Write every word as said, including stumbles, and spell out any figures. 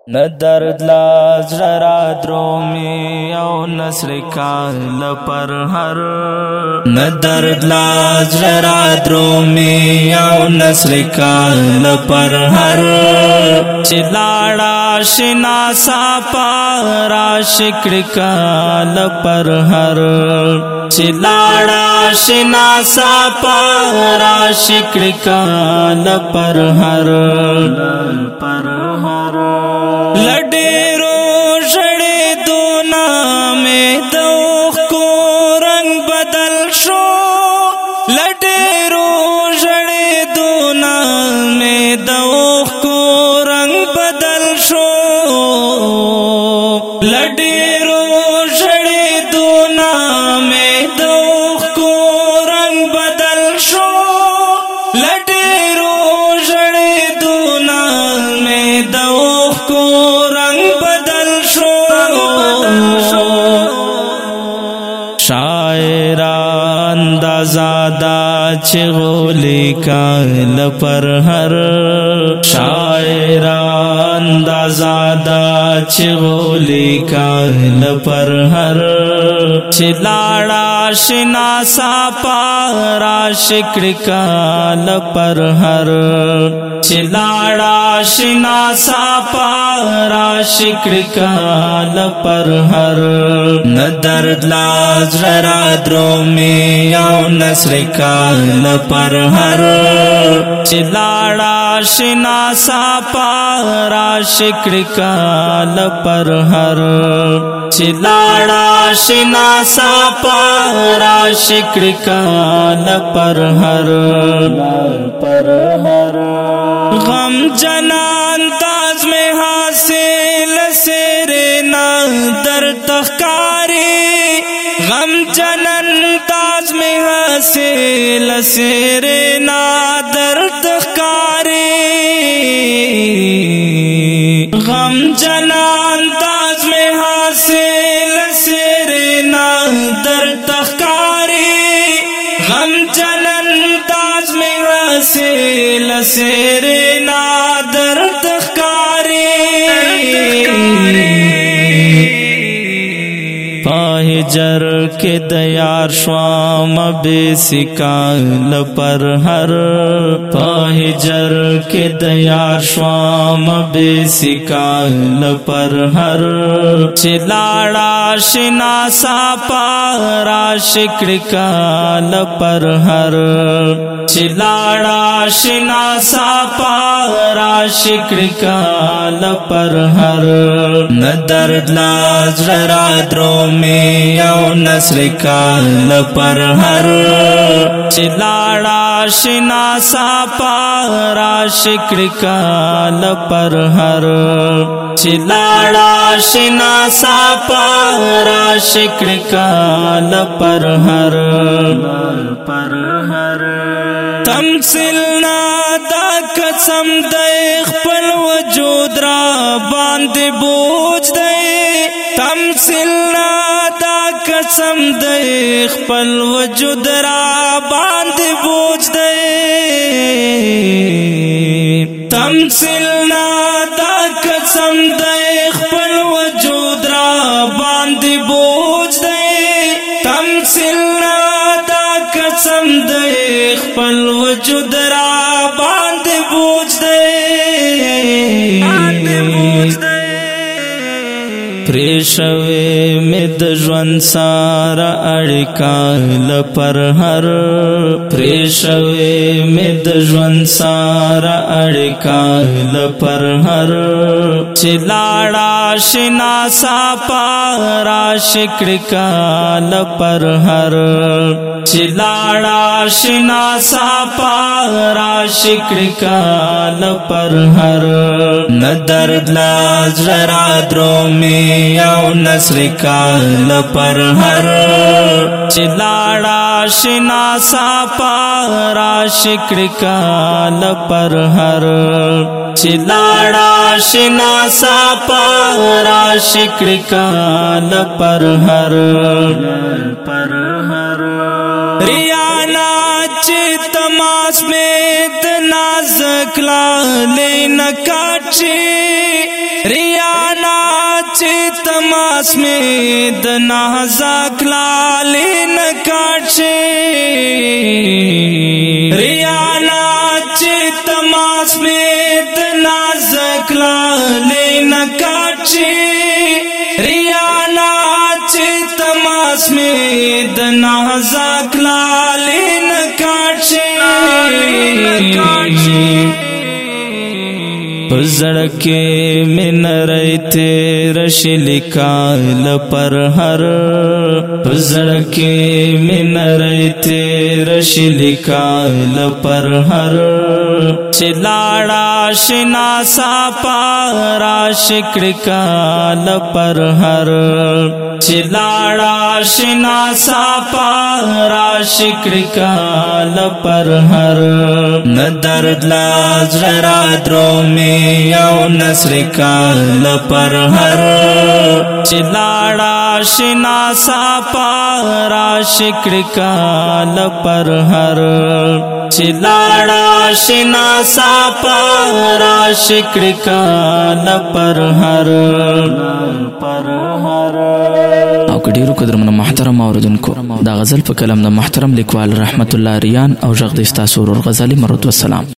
نه درد لا زړه را درومي او نصر کال پر هر نه درد لا زړه را درومي او نصر کال پر هر چې لاړه شنا صافا را شکر کال پر هر چې لاړه شنا صافا را شکر کال پر هر پر هر لډېرو ژړېدو نه مې د اوښکو رنګ بدل شو لډېرو ژړېدو نه مې د اوښکو رنګ بدل شو لډېرو ژړېدو نه مې د اوښکو رنګ بدل شو لډېرو ژړېدو نه مې د اوښکو شاعران دا زادا چغولی کال پر ہر شاعران دا زادا چغولی کال پر ہر چلاڑا شنا صافا را شکر کال پر ہر چلاڑا شنا صافا را شکر کال پر ہر نہ درد لاز را درومي او نصر کال پر هر چلاڑا شنا صافا را شکر کال پر هر چلاڑا شنا صافا را شکر کال پر هر پر هر غم جنان تاز میں حاصل سیرنا در تخکاری غم جنن تاز میں حاصل سیرے نادر تخکاری غم جنان تاز میں حاصل سیرے نادر تخکاری غم جنن تاز میں حاصل سیرے نادر تخکاری پاہجر کے دیار شوام بیسی کال پر ہر پاہجر کے دیار شوام بیسی کال پر ہر چلاڑا شنا صافا را شکر کال پر ہر چلاڑا شنا صافا را شکر کال پر ہر نہ درد لاز را دروم میں او نصر کال پر ہر چلاڑا شنا صافا را شکر کال پر ہر چلاڑا شنا صافا را شکر کال پر ہر پر ہر تمثیل نا دا قسم دے خپل وجود را باندې بوج دے تمثیل نا دا قسم دے خپل وجود را باندې بوج دے تمثیل نا دا قسم دے خپل وجود را باندې بوج دے تمثیل نا دا قسم دے خپل وجود را باندې بوج دے پریشوی میں د ژوند سارا اړیکا پر هر پریشوی میں د ژوند سارا اړیکا پر هر چلاڑا شنا صافا را شکر کال پر هر چلاڑا شنا صافا را شکر کال پر هر نہ درد لاز را درومي او نصر کال پر ہر چلاڑا شنا صافا را شکر کال پر ہر چلاڑا شنا صافا را شکر کال پر ہر پر ہر ریانا چت تماس میں نازک لالے نہ کاچی ریا چې تماس مې د نازک لالې نه کاټشي ریانا چې تماس مې د نازک لالې نه کاټشي ریانا چې تماس مې د نازک لالې نه کاټشي پزړکه من رایته رشل کال پر هر پزړکه من رایته رشل کال پر هر چلاړه شنا صافا شکر کال پر هر چلاړه شنا صافا شکر کال پر هر نه درد لاز را درو می یو نصر کال پر هر چلاړه شنا صافا شکر کال پر هر چلاړه شنا صافا شکر کال پر هر پر هر او کډیرو قدرمن محترم اوردونکو دا غزل په کلام د محترم لیکوال رحمت الله ریان او ژغ د استاسور غزالی مرحمت والسلام.